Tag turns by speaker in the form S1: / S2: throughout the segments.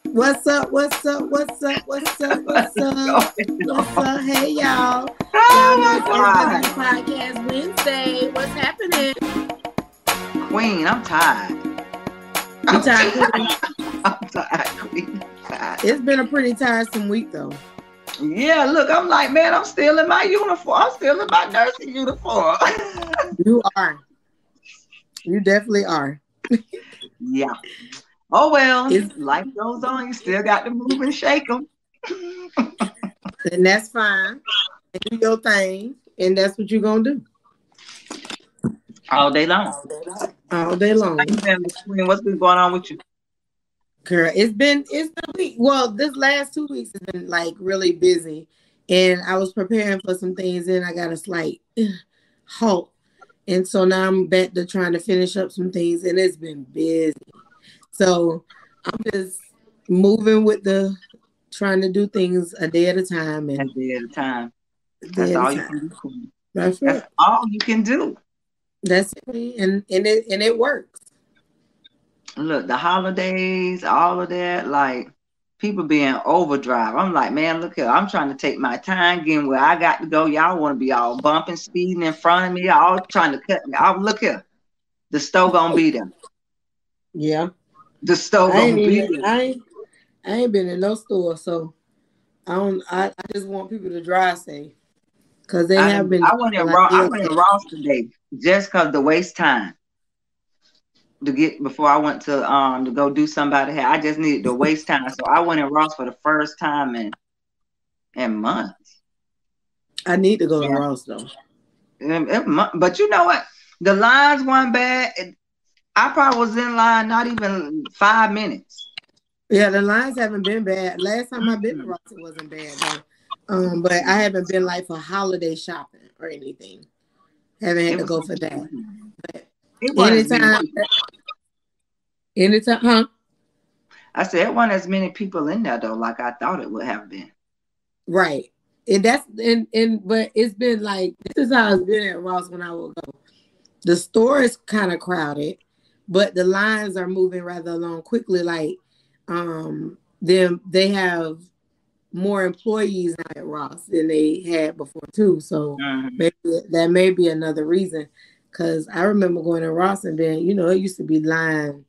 S1: What's up? What's up? What's up? What's up? What's up? What's up? Hey y'all. Y'all know
S2: Oh
S1: it's
S2: my
S1: SW Podcast Wednesday. What's happening?
S2: God. Queen, I'm tired.
S1: You tired, Queen?
S2: I'm tired, Queen. Tired.
S1: It's been a pretty tiresome week though.
S2: Yeah, look, I'm like, man, I'm still in my uniform. I'm still in my nursing uniform.
S1: You are. You definitely are.
S2: Yeah. Oh, well,
S1: It's,
S2: life goes on. You still got to move and shake them.
S1: and that's fine. Do your thing, and that's what you're gonna do
S2: All day long.
S1: all day
S2: So,
S1: long.
S2: Queen, what's been going on with you?
S1: Girl, it's been a week. Well, this last 2 weeks has been like really busy, and I was preparing for some things, and I got a slight halt, and so now I'm back to trying to finish up some things, and it's been busy. So I'm just moving with the trying to do things a day at a time
S2: A
S1: and
S2: day at a time.
S1: a day
S2: That's
S1: at a
S2: all you can
S1: time.
S2: do, Queen.
S1: That's
S2: That's
S1: it.
S2: all you can do.
S1: That's it. And it works.
S2: Look, the holidays, all of that, like people being overdrive. I'm like, man, look here. I'm trying to take my time getting where I got to go. Y'all want to be all bumping, speeding in front of me, all trying to cut me. Oh, look here. The stove gonna be there.
S1: Yeah.
S2: The stove
S1: I ain't
S2: gonna be
S1: even
S2: there.
S1: I ain't been in no store, so I just want people to drive safe. Because they have been
S2: I went in
S1: driving like
S2: I
S1: hell.
S2: went in Ross today just cause the waste time to get before I went to go do somebody hair. I just needed to waste time. So I went in Ross for the first time in months.
S1: I need to go to
S2: Yeah.
S1: Ross though.
S2: But you know what? The lines weren't bad. I probably was in line not even 5 minutes.
S1: Yeah, the lines haven't been bad. Last time I've been to
S2: Mm-mm.
S1: Ross, it wasn't bad though. But I haven't been like for holiday shopping or anything. Haven't had
S2: It
S1: to
S2: was
S1: go for that. But
S2: it wasn't as many
S1: anytime,
S2: people.
S1: huh?
S2: I said it wasn't as many people in there though, like I thought it would have been.
S1: Right. And that's and but it's been like this is how it's been at Ross when I will go. The store is kind of crowded, but the lines are moving rather along quickly. Like them they have more employees now at Ross than they had before too. So
S2: Mm-hmm.
S1: maybe that may be another reason. Cause I remember going to Ross and then, it used to be line.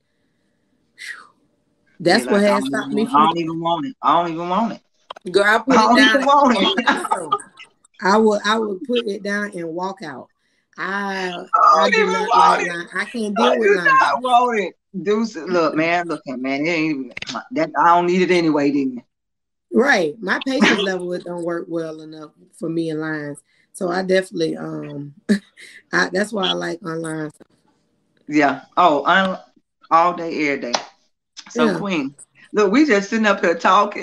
S2: Be
S1: That's what
S2: like,
S1: had stopped me
S2: I
S1: from
S2: don't even want it. I don't even want it.
S1: girl. I
S2: I
S1: put it
S2: don't
S1: down
S2: even
S1: and
S2: want
S1: walk out the
S2: it.
S1: store. I would put it down and walk out. I
S2: I
S1: I
S2: don't
S1: do
S2: even
S1: not
S2: want
S1: like
S2: it.
S1: line. I can't
S2: I
S1: deal with
S2: do
S1: line.
S2: not want it. Deuce, look, man, look at man. It ain't even, that I don't need it anyway, then.
S1: Right. My patience level it don't work well enough for me in lines. So I definitely that's why I like online stuff.
S2: Yeah. Oh, all day, every day. So,
S1: Yeah.
S2: Queen, look, we just sitting up here talking.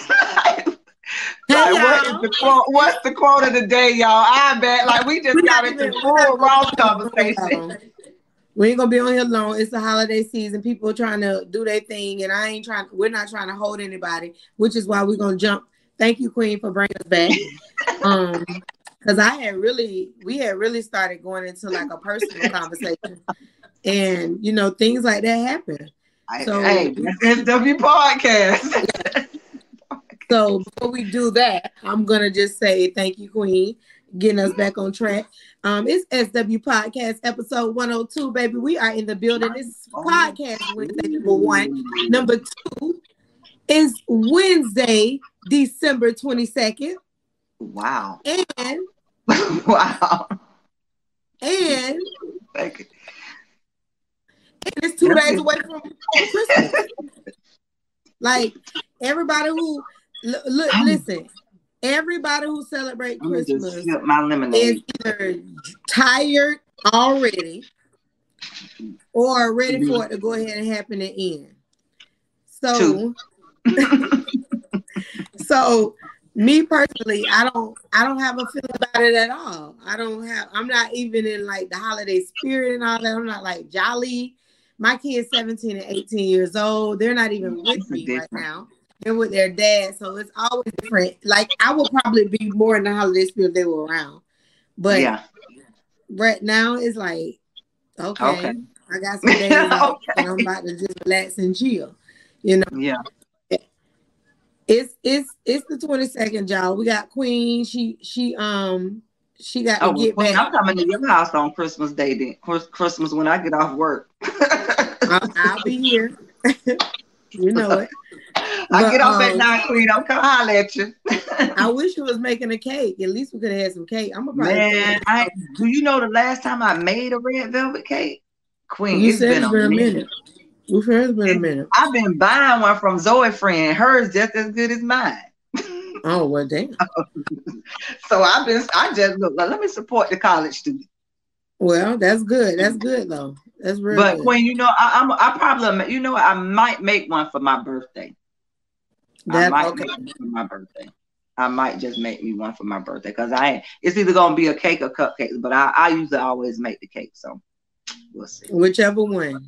S1: Hey
S2: Like, what is
S1: y'all.
S2: the quote? What's the quote of the day, y'all? I bet, like, we just got into
S1: We're not
S2: full
S1: gonna
S2: Ross
S1: be on here
S2: conversation.
S1: long. We ain't gonna be on here long. It's the holiday season. People are trying to do their thing, and we're not trying to hold anybody, which is why we're gonna jump. Thank you, Queen, for bringing us back. Because we had really started going into like a personal conversation, and things like that happen. So,
S2: Hey, that's SW podcast.
S1: so before we do that, I'm gonna just say thank you, Queen, getting us back on track. It's SW Podcast episode 102, baby. We are in the building. This podcast Wednesday number one. Number two is Wednesday, December 22nd.
S2: Wow.
S1: And
S2: Wow.
S1: and
S2: Thank you.
S1: it's 2 days away from Christmas. Like everybody who listen, everybody who celebrate
S2: I'm gonna just
S1: Christmas
S2: sip my
S1: is
S2: lemonade.
S1: either tired already or ready for it to go ahead and happen and end.
S2: Two.
S1: So me personally, I don't have a feeling about it at all. I'm not even in like the holiday spirit and all that. I'm not like jolly. My kids 17 and 18 years old. They're not even with me right now. They're with their dad. So it's always different. Like I would probably be more in the holiday spirit if they were around. But
S2: Yeah.
S1: right now it's like, okay,
S2: Okay.
S1: I got some days off
S2: Okay.
S1: and I'm about to just relax and chill. You know.
S2: Yeah.
S1: It's the 22nd, y'all. We got Queen. She got to
S2: Oh, well,
S1: get
S2: Queen,
S1: back.
S2: I'm coming to your house on Christmas Day then. Christmas when I get off work.
S1: I'll be here. You know it.
S2: I
S1: But
S2: get off at 9, Queen. I'm coming to holler at you.
S1: I wish you was making a cake. At least we could have had some cake. I'm gonna probably
S2: Man, do you know the last time I made a red velvet cake? Queen,
S1: You
S2: it's
S1: said
S2: been
S1: it's
S2: a
S1: been a
S2: minute.
S1: minute. You sure it's been a minute?
S2: I've been buying one from Zoe friend. Hers just as good as mine.
S1: Oh well, damn.
S2: So I just look. Let me support the college student.
S1: Well, that's good. That's good though. That's real
S2: But
S1: good.
S2: Queen, you know, I probably, you know, I might make one for my birthday. I might make one for my birthday. I might just make me one for my birthday because it's either gonna be a cake or cupcakes, but I usually always make the cake, so we'll see.
S1: Whichever one.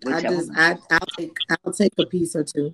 S1: I'll take a piece or two.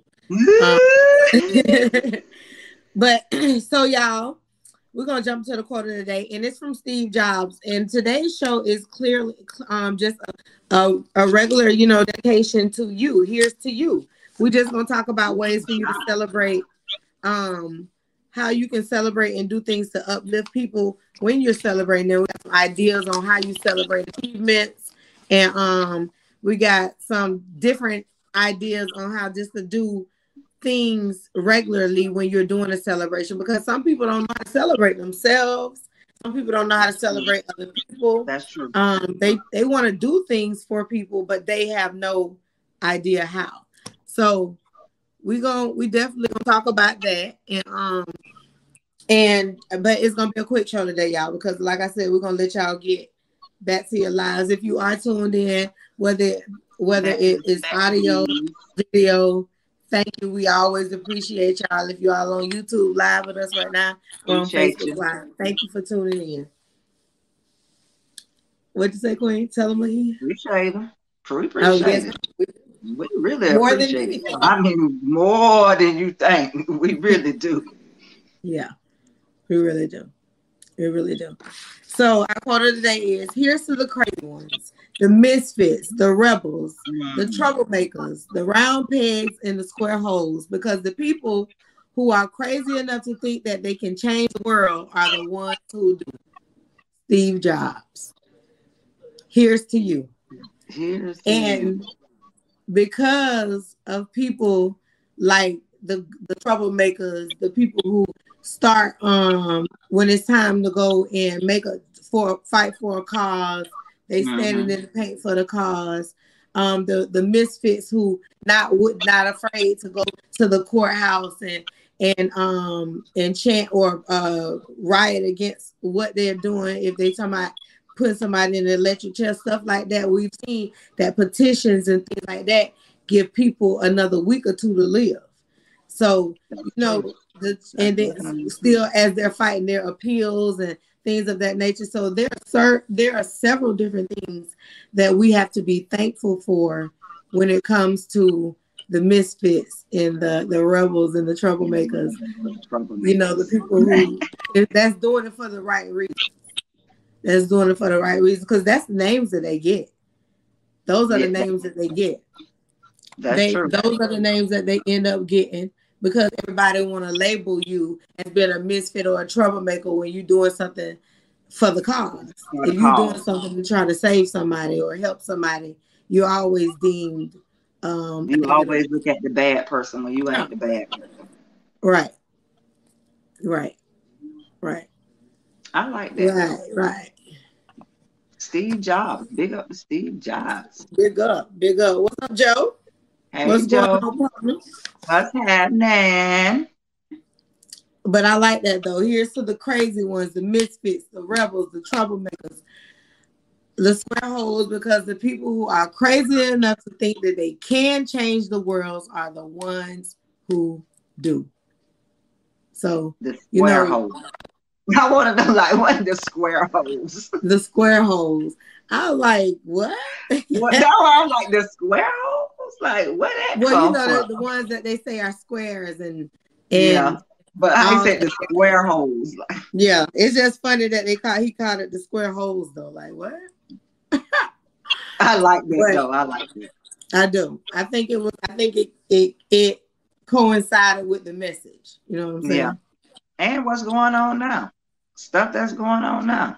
S1: But so y'all, we're gonna jump to the quote of the day, and it's from Steve Jobs. And today's show is clearly just a regular, dedication to you. Here's to you. We're just gonna talk about ways for you to celebrate, how you can celebrate and do things to uplift people when you're celebrating. There we have some ideas on how you celebrate achievements, and we got some different ideas on how just to do things regularly when you're doing a celebration, because some people don't know how to celebrate themselves. Some people don't know how to celebrate other people.
S2: That's true.
S1: They want to do things for people, but they have no idea how. So we definitely gonna talk about that, but it's gonna be a quick show today, y'all, because like I said, we're gonna let y'all get back to your lives. If you are tuned in, whether it is audio, video, thank you. We always appreciate y'all. If you all on YouTube live with us right now or on Facebook Live, thank you for tuning in. What'd you say, Queen? Tell them again.
S2: Appreciate them. Appreciate it. We really
S1: more
S2: appreciate it. I mean, more than you think. We really do.
S1: Yeah, we really do. We really do. So our quote of the day is: here's to the crazy ones, the misfits, the rebels, the troublemakers, the round pegs and the square holes, because the people who are crazy enough to think that they can change the world are the ones who do. Steve Jobs. Here's to you. And because of people like the troublemakers, the people who start when it's time to go and fight for a cause, they standing in the paint for the cause. The misfits who not afraid to go to the courthouse and chant or riot against what they're doing. If they talking about putting somebody in an electric chair, stuff like that, we've seen that petitions and things like that give people another week or two to live. So and then still as they're fighting their appeals and things of that nature. So there are several different things that we have to be thankful for when it comes to the misfits and the rebels and the troublemakers. The people who that's doing it for the right reason. That's doing it for the right reason, because that's the names that they get. Those are the names that they get. That's true. Those are the names that they end up getting, because everybody want to label you as being a misfit or a troublemaker when you're doing something for the cause. If you're doing something to try to save somebody or help somebody, you're always deemed.
S2: You always look at the bad person when you ain't the bad person.
S1: Right.
S2: I like that.
S1: Right.
S2: Steve Jobs. Big up to Steve Jobs.
S1: Big up. What's up, Joe?
S2: Hey, what's Joe? Going on, what's happening?
S1: But I like that, though. Here's to the crazy ones, the misfits, the rebels, the troublemakers, the square holes, because the people who are crazy enough to think that they can change the world are the ones who do. So,
S2: the square holes. I want to know, like, what are the square holes?
S1: The square holes. I was like, what?
S2: What? No, I was like, the square holes? Like, what that come from?
S1: The ones that they say are squares and
S2: yeah. But I said the square holes.
S1: Yeah, it's just funny that he called it the square holes, though. Like, what?
S2: I like that, though. I like it.
S1: I do. I think it coincided with the message. You know what I'm saying?
S2: Yeah. And what's going on now? Stuff that's going on now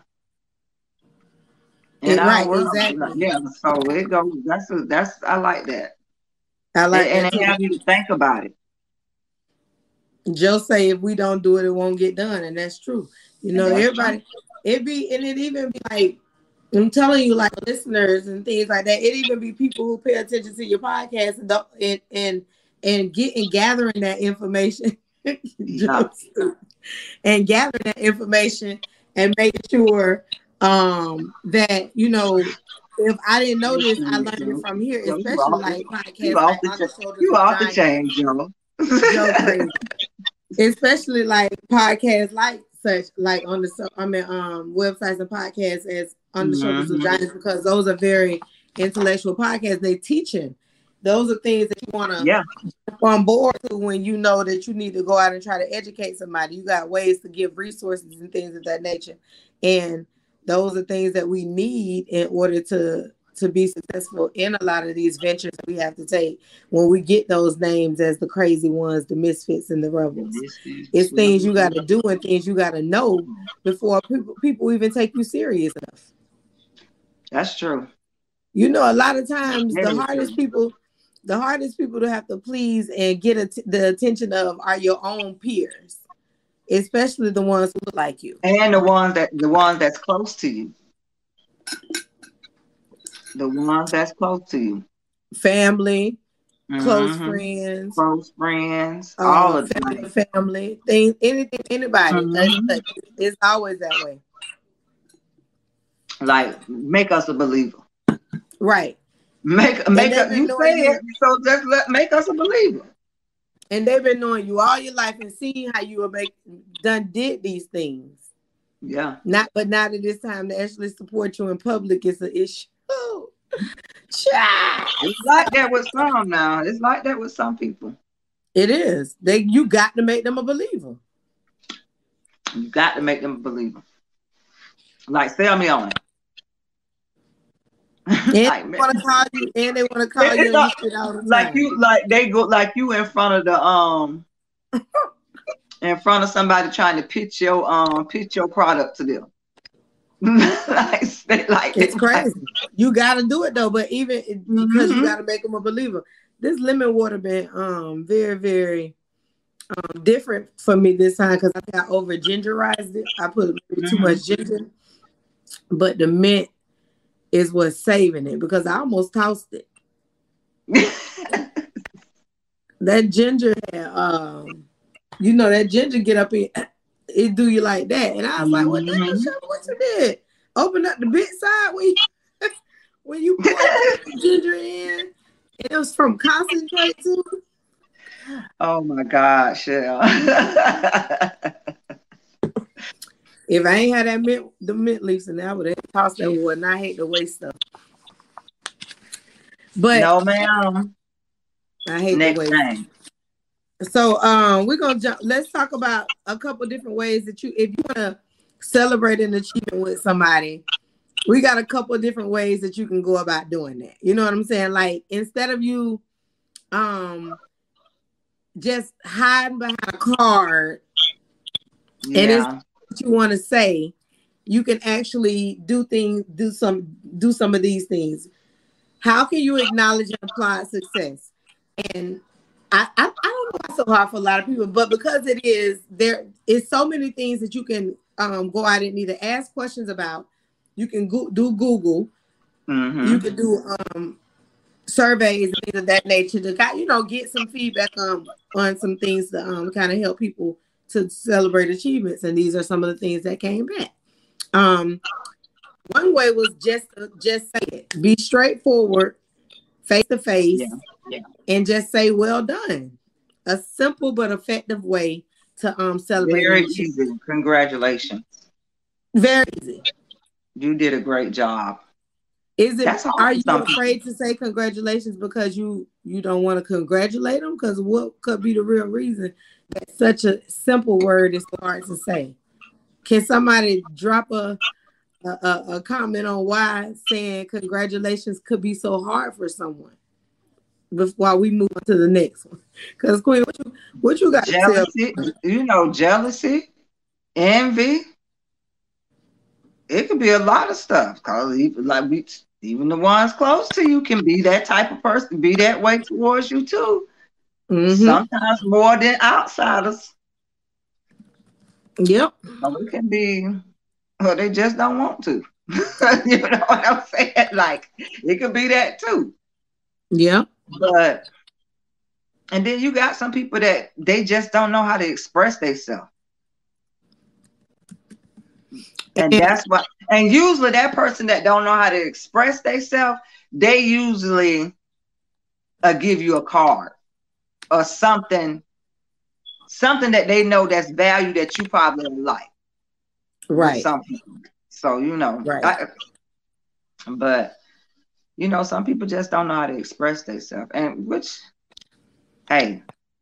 S2: in our
S1: Right,
S2: world.
S1: exactly.
S2: Yeah. So it goes. That's I like that.
S1: I like
S2: And
S1: that
S2: it
S1: too.
S2: have you to think about it.
S1: Joe say if we don't do it, it won't get done, and that's true. You know,
S2: That's
S1: everybody.
S2: true.
S1: It even be like, I'm telling you, like listeners and things like that. It even be people who pay attention to your podcast and gathering that information,
S2: Yeah.
S1: and gathering that information and making sure that if I didn't know this, I learned it from here,
S2: You
S1: especially like
S2: you
S1: podcasts
S2: off
S1: like
S2: the
S1: On the Shoulders
S2: you
S1: of
S2: off the
S1: Giants.
S2: chain, Joe.
S1: Joe crazy. Especially like podcasts like such, like websites and podcasts as On the Shoulders of Giants, because those are very intellectual podcasts. They teaching. Those are things that you want to jump on board to when you know that you need to go out and try to educate somebody. You got ways to give resources and things of that nature. And those are things that we need in order to be successful in a lot of these ventures that we have to take when we get those names as the crazy ones, the misfits and the rebels. It's things you got to do and things you got to know before people even take you serious enough.
S2: That's true.
S1: You know, a lot of times the hardest people to have to please and get the attention of are your own peers, especially the ones who look like you,
S2: and the ones that's close to you. The ones that's close to you.
S1: Family, close friends,
S2: all of them.
S1: Family, things, anything, anybody. It's always that way.
S2: Like, make us a believer.
S1: Right.
S2: Make us, you say it, so just make us a believer.
S1: And they've been knowing you all your life and seeing how you did these things.
S2: Yeah.
S1: But now that it's time to actually support you in public, it's an issue.
S2: It's like that with some now. It's like that with some people.
S1: It is. You got to make them a believer.
S2: You got to make them a believer. Like, sell me on it.
S1: And they want to call you, and you shit all the time.
S2: Like you in front of the in front of somebody trying to pitch your product to them.
S1: It's crazy. You got to do it though, but even because you got to make them a believer. This lemon water been very, very different for me this time because I think I over gingerized it. I put too much ginger, but the mint is what's saving it because I almost tossed it. That ginger had, that ginger get up in it do you like that, and I was like, "What you did? Open up the bit side when you pour the ginger in. It was from concentrate too."
S2: Oh my gosh, yeah.
S1: If I ain't had the mint leaves, and I would have tossed that water. And I hate to waste stuff. But
S2: no, ma'am.
S1: I hate
S2: next
S1: the waste.
S2: Thing.
S1: So we're gonna jump. Let's talk about a couple different ways that if you want to celebrate an achievement with somebody, we got a couple different ways that you can go about doing that. You know what I'm saying? Like instead of you just hiding behind a card and it's what you want to say, you can actually do some of these things. How can you acknowledge and apply success? And I don't know why it's so hard for a lot of people, but because it is, there is so many things that you can go out and either ask questions about. You can do Google. You can do surveys and things of that nature to get some feedback on some things to kind of help people to celebrate achievements. And these are some of the things that came back. One way was just say it. Be straightforward, face to face, and just say well done. A simple but effective way to celebrate.
S2: Very easy. Congratulations.
S1: Very easy.
S2: You did a great job.
S1: Are you afraid to say congratulations because you don't want to congratulate them? Because what could be the real reason that such a simple word is so hard to say? Can somebody drop a comment on why saying congratulations could be so hard for someone? while we move on to the next one. Because Queen, what you got to tell?
S2: Jealousy, jealousy, envy. It could be a lot of stuff. Cause even the ones close to you can be that type of person, be that way towards you too. Mm-hmm. Sometimes more than outsiders.
S1: Yep.
S2: So it can be, well, they just don't want to. You know what I'm saying? Like, it could be that too.
S1: Yeah.
S2: And then you got some people that they just don't know how to express themselves. And that's what, and usually that person that don't know how to express themselves, they usually give you a card or something that they know that's value that you probably like.
S1: Right.
S2: Some people. So,
S1: right.
S2: But, some people just don't know how to express themselves. And hey,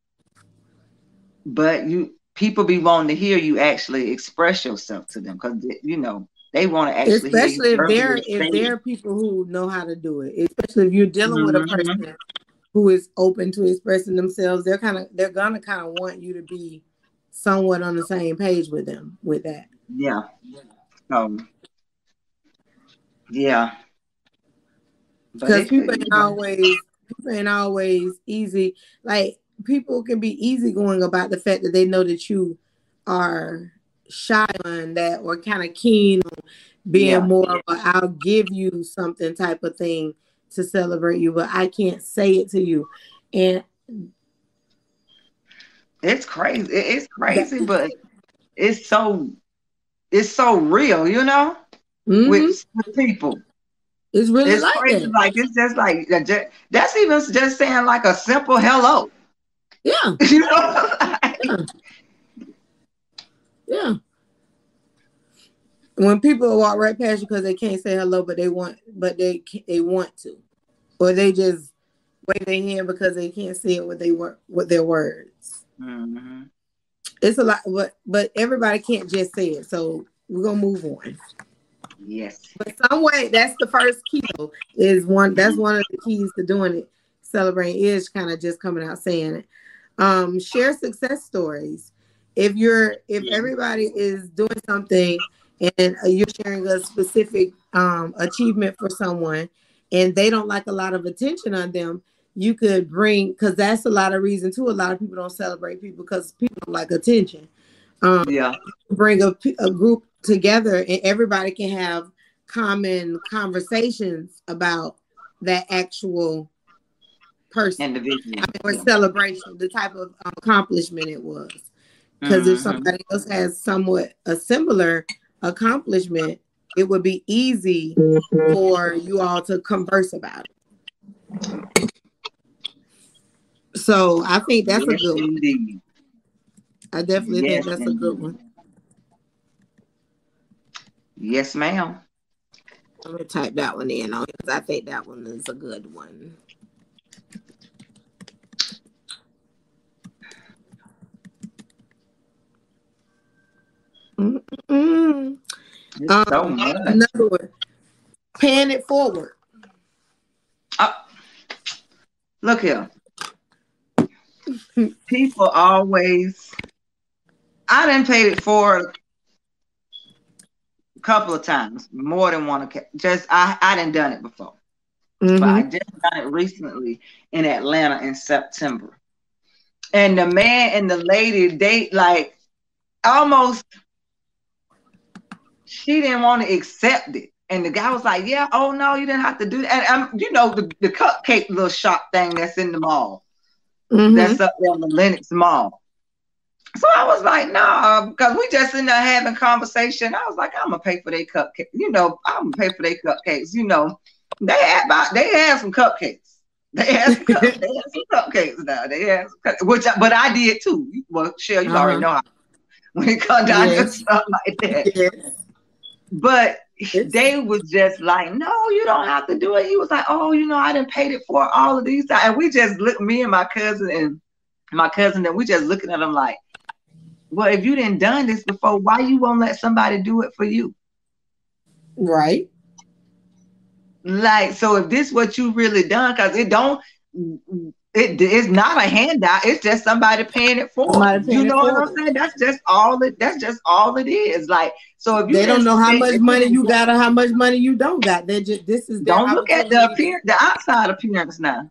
S2: but people be wanting to hear you actually express yourself to them because, they want to actually
S1: especially
S2: hear
S1: you if there are people who know how to do it, especially if you're dealing with a person who is open to expressing themselves, they're gonna want you to be somewhat on the same page with them with that.
S2: Yeah. Yeah.
S1: Because people ain't always easy. Like, people can be easygoing about the fact that they know that you are shy on that or kind of keen on being more of a I'll give you something type of thing to celebrate you, but I can't say it to you. And
S2: it's crazy. It's crazy, but it's so real, with people.
S1: It's really like
S2: crazy.
S1: that.
S2: Like, it's just like that's even just saying like a simple hello.
S1: Yeah. Yeah. When people walk right past you because they can't say hello, but they want to, or they just wave their hand because they can't say it with their words.
S2: Mm-hmm.
S1: It's a lot, but everybody can't just say it. So we're gonna move on.
S2: Yes.
S1: But some way, that's the first key. That's one of the keys to doing it. Celebrating is kind of just coming out saying it. Share success stories. If everybody is doing something and you're sharing a specific achievement for someone and they don't like a lot of attention on them, you could because that's a lot of reason too. A lot of people don't celebrate people because people don't like attention. Bring a group together and everybody can have common conversations about that actual person,
S2: individual,
S1: or celebration, the type of accomplishment it was. Because if somebody else has somewhat a similar accomplishment, it would be easy for you all to converse about it. So I think that's a good one. I definitely think that's a good one.
S2: Yes, ma'am.
S1: I'm gonna type that one in because I think that one is a good one.
S2: So much.
S1: Another one. Paying it forward.
S2: Look here. People always. I done paid it forward a couple of times, more than one occasion. I done it before, but I just done it recently in Atlanta in September. And the man and the lady, they like almost. She didn't want to accept it. And the guy was like, yeah, oh no, you didn't have to do that. And the cupcake little shop thing that's in the mall. That's up there on the Lenox Mall. So I was like, nah, because we just in there having conversation. I was like, I'm gonna pay for their cupcakes. I'm gonna pay for their cupcakes. They had some cupcakes. They had some cupcakes now. They had some but I did too. Well, Shell, you already know how when it comes down to stuff like that. Yes. But they was just like, no, you don't have to do it. He was like, oh, I done paid it for all of these times. And we just looked, me and my cousin, and we just looking at him like, well, if you didn't done this before, why you won't let somebody do it for you?
S1: Right.
S2: Like, so if this what you really done, because it don't, it is not a handout. It's just somebody paying it for. You know what I'm saying? That's just all it is. Like, so if you
S1: they don't know how much money you got or how much money you don't got. They just, this is their
S2: don't look at the appearance, the outside appearance now.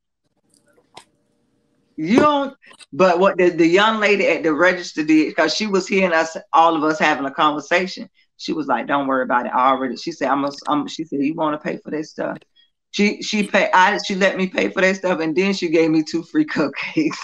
S2: You don't, but what the young lady at the register did, because she was hearing us, all of us having a conversation. She was like, "Don't worry about it. I already." She said, she said, "You want to pay for this stuff?" She let me pay for that stuff, and then she gave me 2 free cupcakes.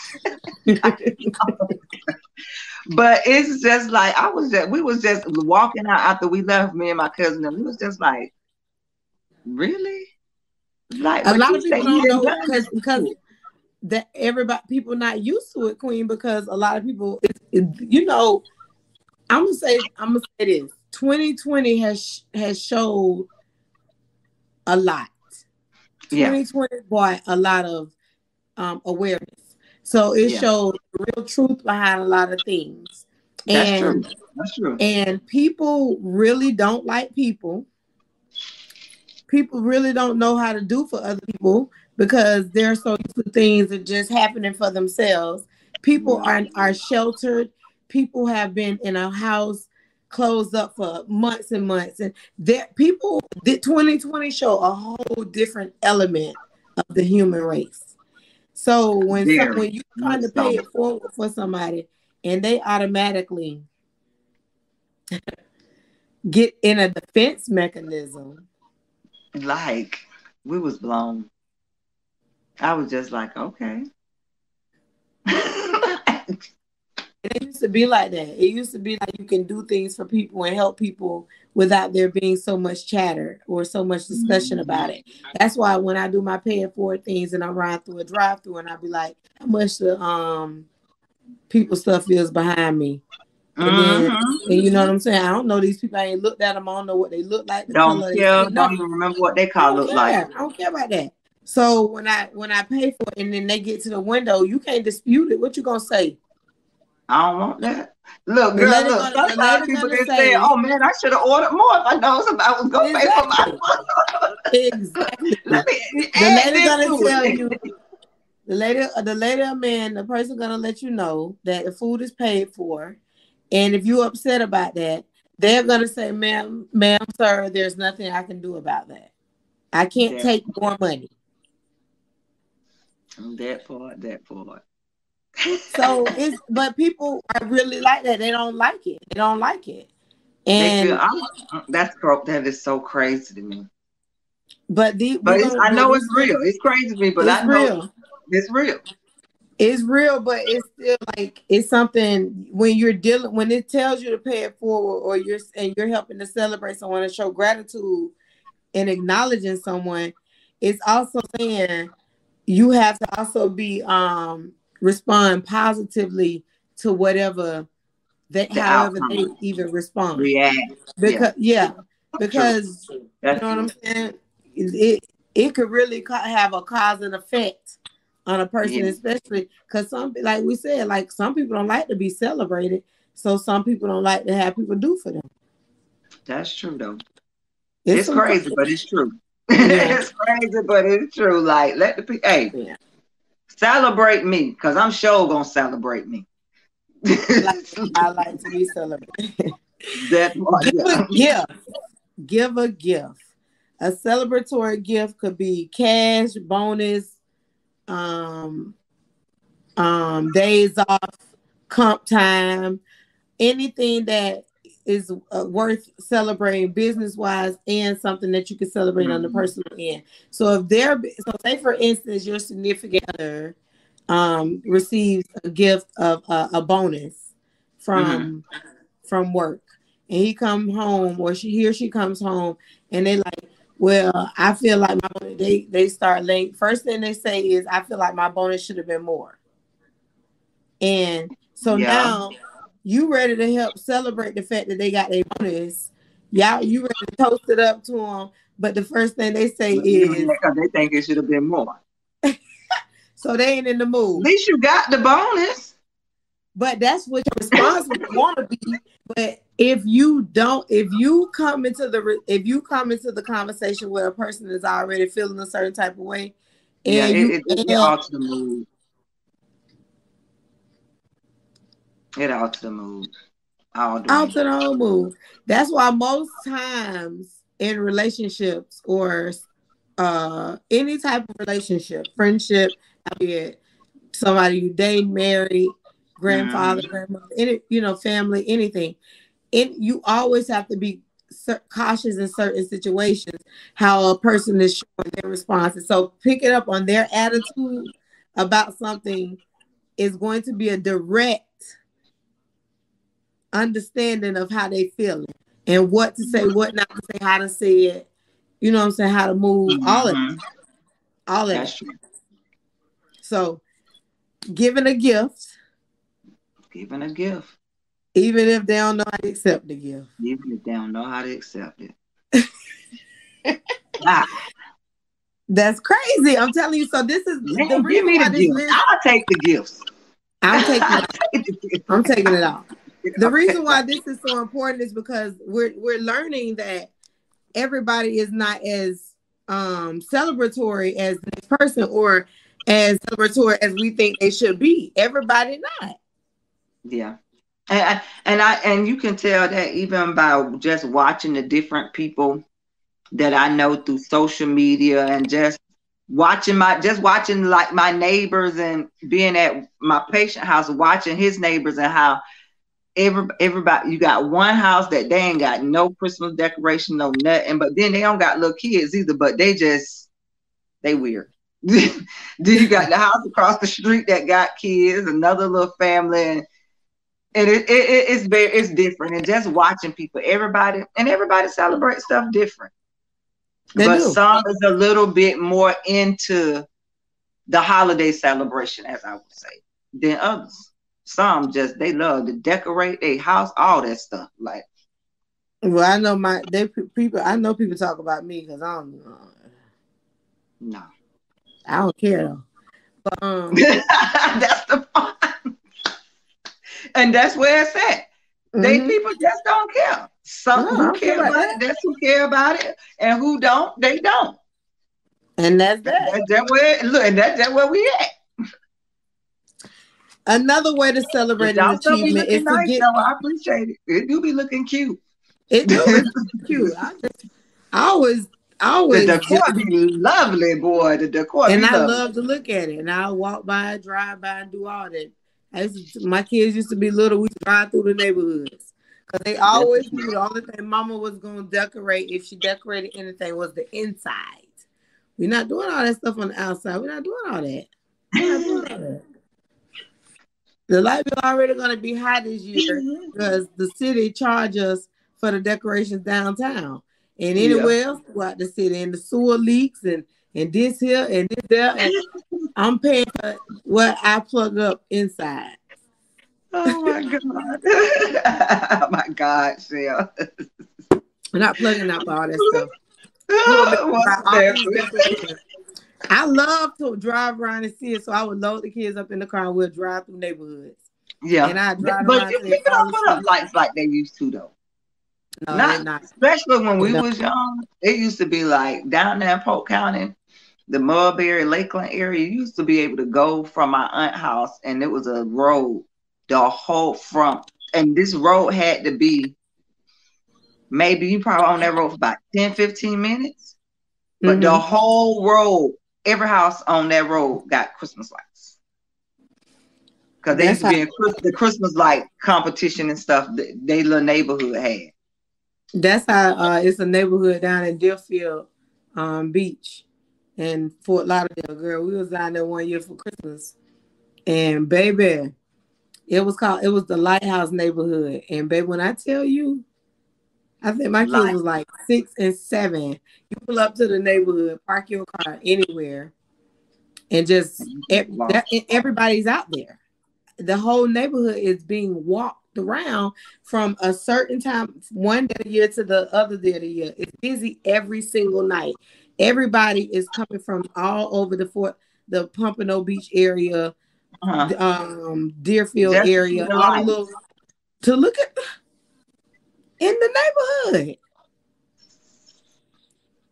S2: But it's just like we was just walking out after we left, me and my cousin, and we was just like, really? Like,
S1: a lot of people don't know because that people not used to it, Queen, because a lot of people, you know, I'm gonna say this. 2020 has showed a lot. 2020 brought a lot of awareness, so it showed the real truth behind a lot of things.
S2: That's true.
S1: And people really don't like people. People really don't know how to do for other people because they're so used to things that just happening for themselves. People are sheltered. People have been in a house closed up for months and months, and people did 2020 show a whole different element of the human race. So when you're trying to pay it forward for somebody and they automatically get in a defense mechanism,
S2: like, we was blown. I was just like, okay.
S1: It used to be like that. It used to be like you can do things for people and help people without there being so much chatter or so much discussion about it. That's why when I do my pay it forward things and I ride through a drive-through and I be like, how much the people stuff is behind me. And then, and you know what I'm saying? I don't know these people. I ain't looked at them. I don't know what they look like.
S2: Don't even remember what they look like.
S1: I don't care about that. So when I pay for it and then they get to the window, you can't dispute it. What you gonna say?
S2: I don't want that. Look, girl, sometimes people can say, "Oh man, I should have ordered more if I know somebody was gonna pay for my food."
S1: Exactly. The lady gonna tell you. The lady or man, the person gonna let you know that the food is paid for. And if you're upset about that, they're going to say, ma'am, sir, there's nothing I can do about that. I can't take more money.
S2: That part.
S1: So but people are really like that. They don't like it. And
S2: that is so crazy to me.
S1: But
S2: I know it's real. It's crazy to me, but I know it's real.
S1: It's real, but it's still like it's something when it tells you to pay it forward, or you're helping to celebrate someone and show gratitude and acknowledging someone. It's also saying you have to also be respond positively to whatever however they even respond.
S2: React.
S1: Because you know what I'm saying. It could really have a cause and effect on a person, especially because like we said, like some people don't like to be celebrated, so some people don't like to have people do for them.
S2: That's true, though. It's crazy, but it's true. Yeah. It's crazy, but it's true. Like, let the people, celebrate me, because I'm sure gonna celebrate me.
S1: I like to be celebrated. Give a gift. A celebratory gift could be cash, bonus, days off, comp time, anything that is worth celebrating business wise, and something that you can celebrate on the personal end. So say for instance, your significant other receives a gift of a bonus from work, and he come home, or she comes home, and they like, well, I feel like they start late. First thing they say is, I feel like my bonus should have been more. And so now you ready to help celebrate the fact that they got their bonus. You ready to toast it up to them. But the first thing they say is,
S2: they think it should have been more.
S1: So they ain't in the mood.
S2: At least you got the bonus.
S1: But that's what your response would want to be. But if you come into the conversation where a person is already feeling a certain type of way,
S2: Yeah,
S1: And you
S2: it
S1: and
S2: alters the mood. It alters the mood. All the
S1: out
S2: way.
S1: to the whole move. That's why most times in relationships or any type of relationship, friendship, be it somebody you date, married, grandfather,
S2: Mm-hmm.
S1: grandmother, any, family, anything. You always have to be cautious in certain situations how a person is showing their responses. So picking up on their attitude about something is going to be a direct understanding of how they feeling and what to say, what not to say, how to say it. You know what I'm saying? How to move,
S2: Mm-hmm.
S1: all of
S2: That's
S1: that.
S2: true.
S1: So giving a gift,
S2: Giving a gift,
S1: even if they don't know how to accept the gift.
S2: even if they don't know how to accept it. Ah,
S1: That's crazy. I'm telling you. So this is the
S2: man, give
S1: reason
S2: me
S1: why
S2: the
S1: this
S2: gift.
S1: list.
S2: I'll take the gifts.
S1: I'm taking it.
S2: I'll take the gift.
S1: I'm taking it off. The
S2: Okay.
S1: reason why this is so important is because we're learning that everybody is not as celebratory as this person or as celebratory as we think they should be. Everybody not.
S2: Yeah. And you can tell that even by just watching the different people that I know through social media and just watching like my neighbors and being at my patient house watching his neighbors and how everybody you got one house that they ain't got no Christmas decoration, no nothing, but then they don't got little kids either, but they weird. Then you got the house across the street that got kids, another little family, and it's different. And just watching people, everybody celebrates stuff different.
S1: They
S2: But
S1: do.
S2: some is a little bit more into the holiday celebration, as I would say, than others. Some just they love to decorate their house, all that stuff. Like,
S1: Well, I know people. I know people talk about me because
S2: no.
S1: I don't care though. But
S2: That's the point. And that's where it's at. They
S1: mhm.
S2: people just don't care.
S1: No,
S2: Some
S1: I
S2: who
S1: don't care
S2: care
S1: about
S2: about it,
S1: that.
S2: that's who care about it, and who don't, they don't.
S1: And that's
S2: And
S1: that.
S2: that's that where look, and that's where we at.
S1: Another way to
S2: But
S1: celebrate an
S2: y'all still be
S1: achievement is
S2: looking
S1: to
S2: nice
S1: get
S2: though. I appreciate it. It do be looking cute.
S1: it. Do it's cute. I always,
S2: The
S1: always
S2: decor
S1: just,
S2: be lovely, boy. The decor
S1: and
S2: be
S1: I
S2: lovely.
S1: love to look at it. And I walk by, drive by, and do all that. My kids used to be little. We drive through the neighborhoods because they
S2: That's the
S1: always knew
S2: truth.
S1: the only thing Mama was gonna decorate if she decorated anything was the inside. We're not doing all that stuff on the outside. We're not doing all that. We're not doing all that. The light bill already going to be high this year because the city charges us for the decorations downtown and
S2: Yeah.
S1: anywhere else throughout the city. And the sewer leaks and this here and this there. And I'm paying for what I plug up inside.
S2: Oh my God. Oh my God, Shell.
S1: I'm not plugging up all that stuff. You want me to
S2: What's
S1: buy
S2: the
S1: all these
S2: difference?
S1: decorations? I love to drive around and see it, so I would load the kids up in the car and we'll drive through neighborhoods.
S2: Yeah.
S1: And I drive
S2: But
S1: around till they
S2: people
S1: fall
S2: don't put up
S1: asleep.
S2: lights like they used to though.
S1: No, they're
S2: Not
S1: not.
S2: especially when
S1: They
S2: we
S1: don't.
S2: was young. It used to be like down there in Polk County, the Mulberry Lakeland area. You used to be able to go from my aunt house, and it was a road, the whole front, and this road had to be maybe you probably on that road for about 10, 15 minutes, but the
S1: Mm-hmm.
S2: whole road, every house on that road got Christmas lights because they used
S1: That's
S2: to
S1: how.
S2: be in the Christmas light competition and stuff that they little neighborhood had.
S1: That's how it's a neighborhood down in Deerfield Beach in Fort Lauderdale. Girl, we was down there one year for Christmas. And baby, it was the Lighthouse neighborhood. And baby, when I tell you, I think my kids
S2: Light.
S1: was like 6 and 7. You pull up to the neighborhood, park your car anywhere, and everybody's out there. The whole neighborhood is being walked around from a certain time, one day of the year to the other day of the year. It's busy every single night. Everybody is coming from all over the Pompano Beach area,
S2: Uh-huh.
S1: Deerfield
S2: Just to see
S1: area,
S2: the
S1: all the
S2: light.
S1: little to look at in the neighborhood.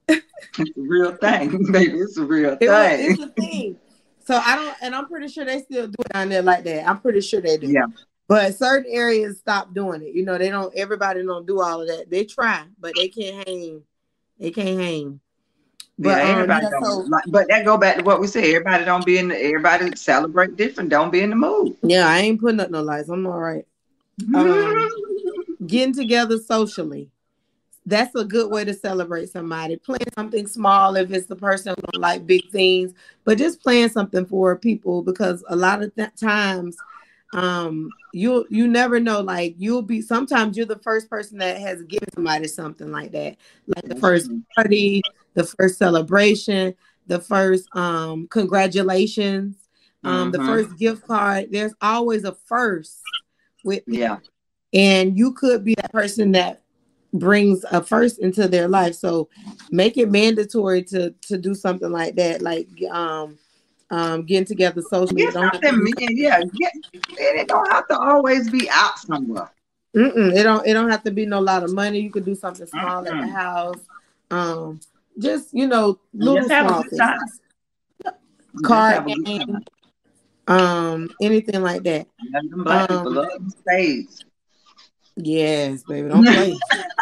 S2: It's a real thing, baby. It's a real
S1: It's
S2: thing.
S1: a thing. So I don't, and I'm pretty sure they still do it down there like that. I'm pretty sure they do.
S2: Yeah.
S1: But certain areas stop doing it. You know, they don't. Everybody don't do all of that. They try, but they can't hang. They can't hang.
S2: Yeah,
S1: But
S2: everybody
S1: yeah.
S2: don't
S1: So
S2: like, but that go back to what we said. Everybody don't be in the, everybody celebrate different. Don't be in the mood.
S1: yeah, I ain't putting up no lights. I'm all right. Getting together socially. That's a good way to celebrate somebody. Playing something small if it's the person who don't like big things, but just playing something for people, because a lot of times you never know, like you'll be, sometimes you're the first person that has given somebody something like that, like the first party, the first celebration, the first congratulations, the first gift card. There's always a first with people.
S2: Yeah.
S1: And you could be that person that brings a first into their life. So make it mandatory to do something like that, like getting together socially.
S2: Get something, yeah. It don't have to always be out somewhere.
S1: It don't have to be no lot of money. You could do something small at the house. Just little
S2: just have
S1: small
S2: a good time.
S1: things. Card game, anything like that.
S2: Black people love spades.
S1: Yes, baby, don't play.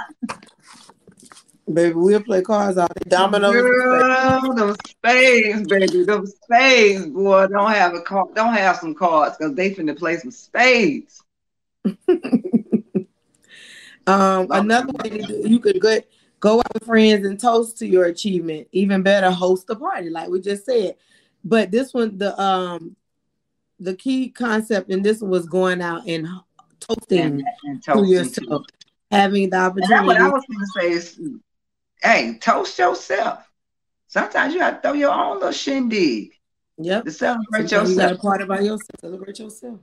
S1: Baby, we'll play cards all day. Dominoes.
S2: Girl, those spades, baby. Those spades, boy, don't have some cards, because they finna play some spades.
S1: Another way to do, you could go out with friends and toast to your achievement. Even better, host a party, like we just said. But this one, the key concept in this one was going out and toasting to yourself, having the opportunity.
S2: And that's what I was going to say is, hey, toast yourself. Sometimes you have to throw your own little shindig.
S1: Yep.
S2: To celebrate
S1: yourself. You got a party by yourself. Celebrate yourself.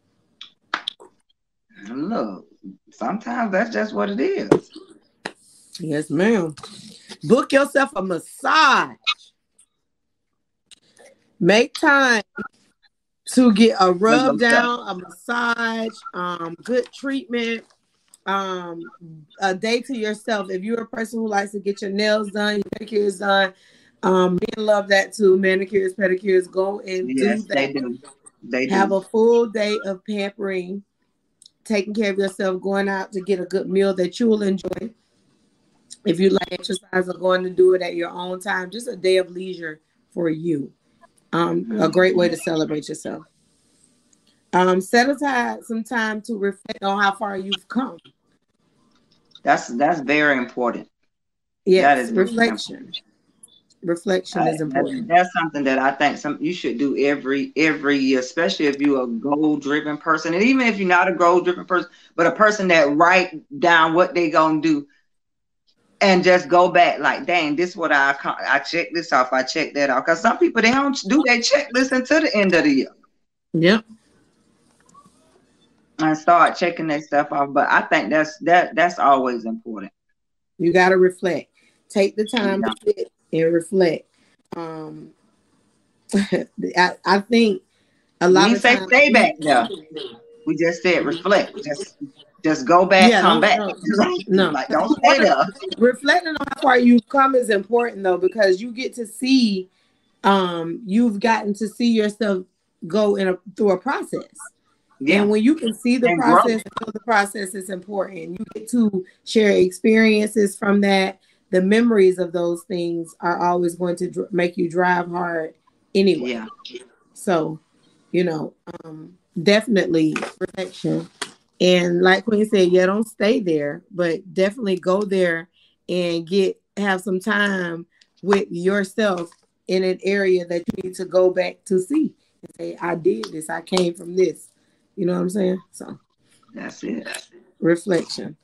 S2: Look, sometimes that's just what it is.
S1: Yes, ma'am. Book yourself a massage. Make time to get a rub down, a massage, good treatment, a day to yourself. If you're a person who likes to get your nails done, your pedicures done, men love that too. Manicures, pedicures, go and do that.
S2: They do. They
S1: have
S2: do.
S1: a full day of pampering, taking care of yourself, going out to get a good meal that you will enjoy. If you like exercise or going to do it at your own time, just a day of leisure for you. A great way to celebrate yourself. Set aside some time to reflect on how far you've come.
S2: That's very important.
S1: Yes, that is reflection. Important. Reflection is important.
S2: That's something that I think you should do every year, especially if you're a goal-driven person, and even if you're not a goal-driven person, but a person that write down what they're gonna do, and just go back like, dang, this is what I checked this off, I checked that off. Because some people, they don't do their checklist until the end of the year.
S1: Yep.
S2: And start checking that stuff off. But I think that's always important.
S1: You got to reflect. Take the time to sit and reflect. I think a lot of times,
S2: stay back there. We just said reflect. Just go back, come back.
S1: No.
S2: Like, don't stay there.
S1: Reflecting on how far you've come is important, though, because you get to see, you've gotten to see yourself go through a process. Yeah. And when you can see the process, the process is important. You get to share experiences from that. The memories of those things are always going to make you drive hard anyway.
S2: Yeah.
S1: So, definitely reflection. And like Queen said, don't stay there, but definitely go there and have some time with yourself in an area that you need to go back to see and say, I did this, I came from this. You know what I'm saying? So
S2: that's it.
S1: Reflection.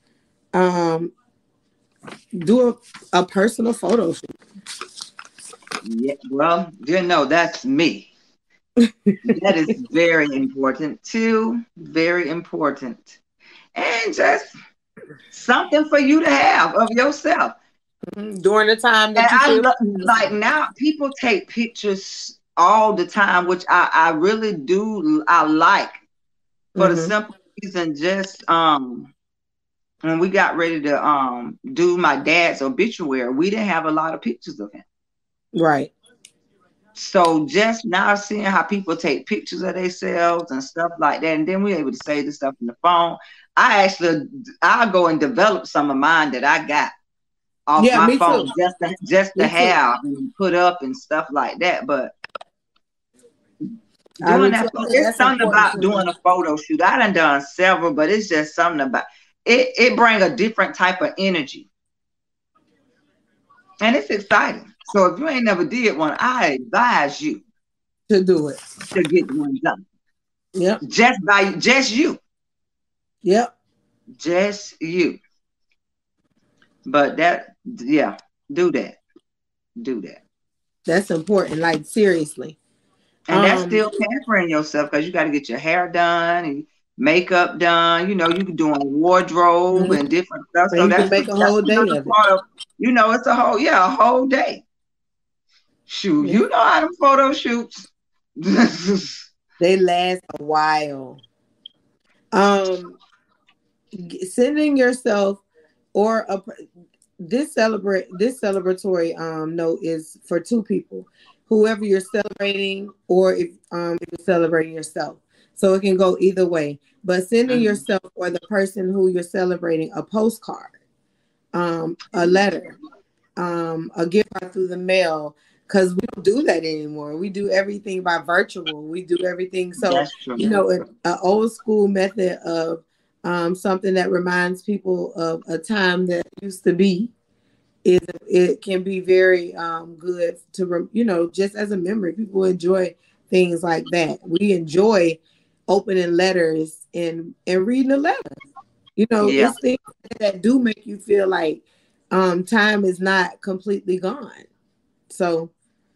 S1: Do a personal photo shoot.
S2: Yeah, well, that's me. That is very important too. Very important. And just something for you to have of yourself.
S1: During the time that
S2: like now, people take pictures all the time, which I really do. I like, for the simple reason, just when we got ready to do my dad's obituary, we didn't have a lot of pictures of him.
S1: Right.
S2: So just now seeing how people take pictures of themselves and stuff like that, and then we're able to save the stuff in the phone. I'll go and develop some of mine that I got off my phone
S1: too.
S2: just to have and put up and stuff like that. But doing that, it's something about doing a photo shoot. I done several, but it's just something about it. It brings a different type of energy, and it's exciting. So if you ain't never did one, I advise you
S1: to do it,
S2: to get one done.
S1: Yep.
S2: Just you.
S1: Yep.
S2: Just you. But do that. Do that.
S1: That's important. Like, seriously.
S2: And that's still pampering yourself, because you got to get your hair done and makeup done. You know, you can do a wardrobe and different stuff. So that's
S1: make a whole day of it.
S2: It's a whole day. Shoot, you know how them photo shoots.
S1: They last a while. Sending yourself or this celebratory note is for two people, whoever you're celebrating, or if you're celebrating yourself. So it can go either way. But sending yourself or the person who you're celebrating a postcard, a letter, a gift card through the mail, because we don't do that anymore. We do everything by virtual. We do everything. So, an old school method of something that reminds people of a time that used to be, it can be very good to, just as a memory. People enjoy things like that. We enjoy opening letters and reading the letters. It's things that do make you feel like time is not completely gone. So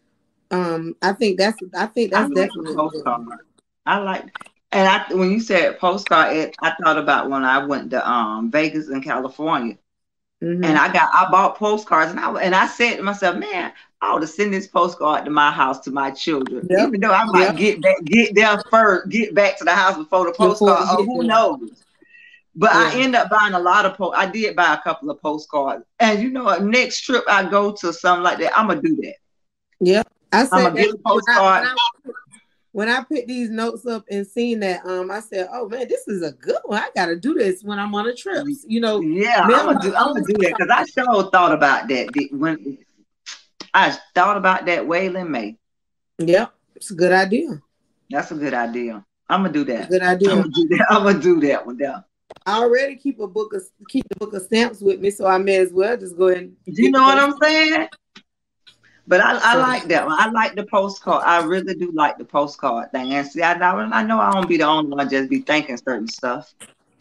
S1: I think that's definitely
S2: postcard. I like, and when you said postcard, I thought about when I went to Vegas in California, and I bought postcards, and I said to myself, man, I ought to send this postcard to my house, to my children, even though I might get there first, get back to the house before the postcard. Who knows? But I end up buying a lot of I did buy a couple of postcards, and next trip I go to something like that, I'm gonna do that.
S1: Yeah,
S2: I'm gonna get a postcard.
S1: When I picked these notes up and seen that, I said, "Oh man, this is a good one. I got to do this when I'm on a trip."
S2: Yeah, I'm gonna do that, because I sure thought about that when I thought about that Waylon May.
S1: Yeah, it's a good idea.
S2: That's a good idea. I'm gonna do that.
S1: Good idea.
S2: I'm gonna do that one down.
S1: I already keep the book of stamps with me, so I may as well just go ahead.
S2: Do you know what I'm saying? But I like that one. I like the postcard. I really do like the postcard thing. And see, I know I don't be the only one just be thinking certain stuff.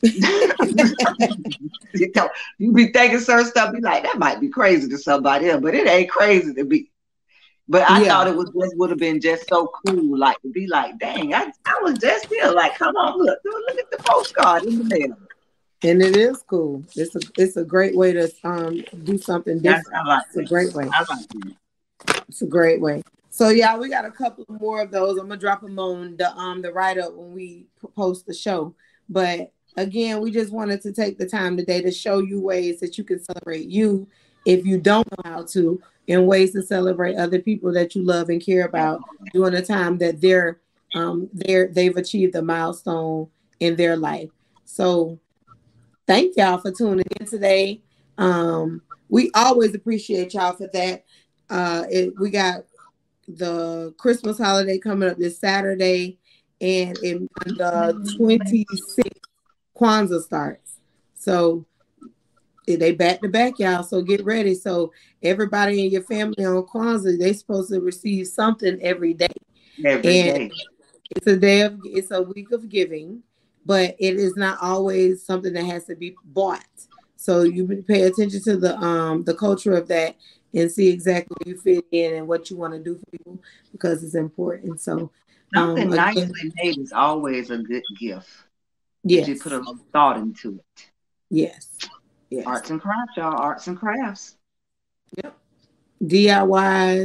S2: You be thinking certain stuff, be like, that might be crazy to somebody else, but it ain't crazy to me. But I thought it would have been just so cool, like to be like, dang, I was just here. Like, come on, look at the postcard in the mail.
S1: And it is cool. It's a great way to do something different. It's a great way.
S2: I like it.
S1: It's a great way. So yeah, we got a couple more of those. I'm gonna drop them on the write up when we post the show. But again, we just wanted to take the time today to show you ways that you can celebrate you if you don't know how to, and ways to celebrate other people that you love and care about during a time that they've achieved a milestone in their life. So thank y'all for tuning in today. We always appreciate y'all for that. We got the Christmas holiday coming up this Saturday, and on the 26th, Kwanzaa starts. So they back to back, y'all. So get ready. So everybody in your family on Kwanzaa, they're supposed to receive something every day. Every day. It's a week of giving, but it is not always something that has to be bought. So you pay attention to the culture of that and see exactly where you fit in and what you want to do for people, because it's important. So
S2: something nicely made is always a good gift. Yes. If you put a little thought into it.
S1: Yes.
S2: Arts and crafts, y'all. Arts and crafts.
S1: Yep. DIYs.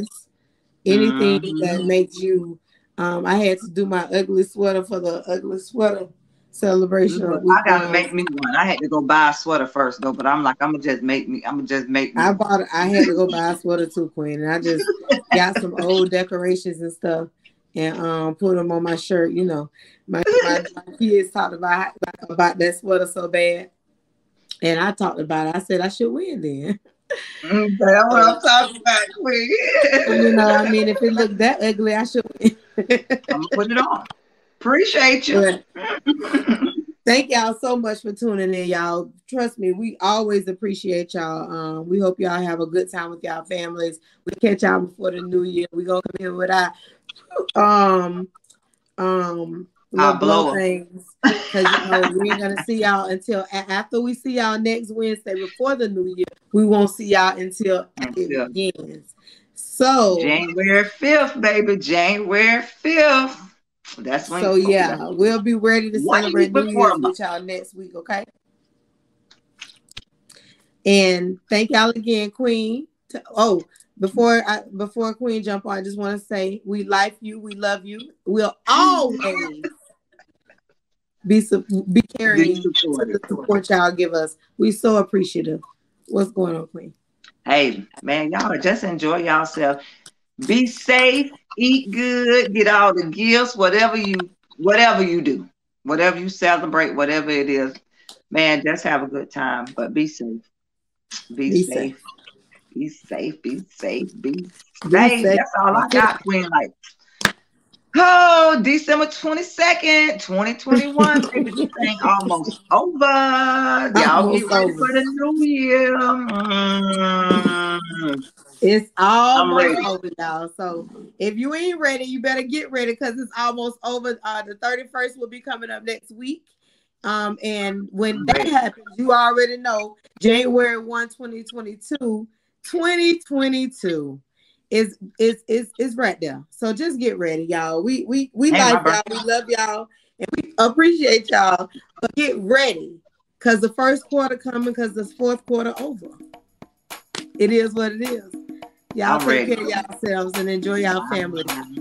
S1: Anything that makes you. I had to do my ugly sweater for the ugly sweater celebration.
S2: Look, I gotta make me one. I had to go buy a sweater first though, but I'm like, I'm gonna just make me.
S1: I had to go buy a sweater too, Queen, and I just got some old decorations and stuff, and put them on my shirt. You know, my kids talked about that sweater so bad, and I talked about it. I said I should win then.
S2: That's what I'm talking about, Queen.
S1: You know, I mean, if it looked that ugly, I should win.
S2: I'm gonna put it on. Appreciate you.
S1: Thank y'all so much for tuning in, y'all. Trust me, we always appreciate y'all. We hope y'all have a good time with y'all families. We catch y'all before the new year. We gonna come in with our blow things, because you know we ain't gonna see y'all until after we see y'all next Wednesday before the new year. We won't see y'all until it begins. So
S2: January 5th, baby, January 5th. That's when.
S1: So yeah, we'll be ready to celebrate New Year's with y'all next week, okay? And thank y'all again, Queen. Before Queen jump on, I just want to say we like you, we love you. We'll always be caring to the support y'all give us. We so appreciative. What's going on, Queen?
S2: Hey, man, y'all just enjoy yourself. Be safe, eat good, get all the gifts, whatever you do, whatever you celebrate, whatever it is, man, just have a good time. But be safe. Be safe. Be safe. Be safe. Be safe. That's all I got, Queen. Like, oh, December 22nd, 2021. Baby, this thing almost over. Y'all get ready for the new year.
S1: It's almost over, y'all. So if you ain't ready, you better get ready, because it's almost over. The 31st will be coming up next week. And when that happens, you already know January 1, 2022 is right there. So just get ready, y'all. We like y'all, we love y'all, and we appreciate y'all. But get ready, because the first quarter coming, because the fourth quarter over. It is what it is. Y'all take care of yourselves and enjoy y'all family.